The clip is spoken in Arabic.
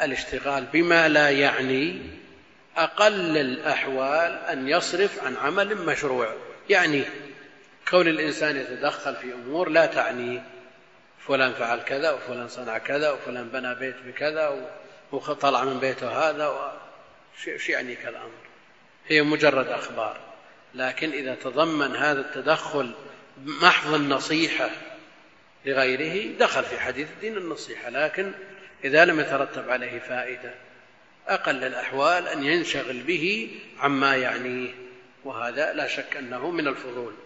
الاشتغال بما لا يعني أقل الأحوال أن يصرف عن عمل مشروع. يعني كون الإنسان يتدخل في أمور لا تعنيه، فلان فعل كذا وفلان صنع كذا وفلان بنى بيت بكذا وطلع من بيته هذا شو يعني كالأمر، هي مجرد أخبار. لكن إذا تضمن هذا التدخل محض النصيحة لغيره دخل في حديث الدين النصيحة. لكن إذا لم يترتب عليه فائدة أقل الأحوال أن ينشغل به عما يعنيه، وهذا لا شك أنه من الفضول.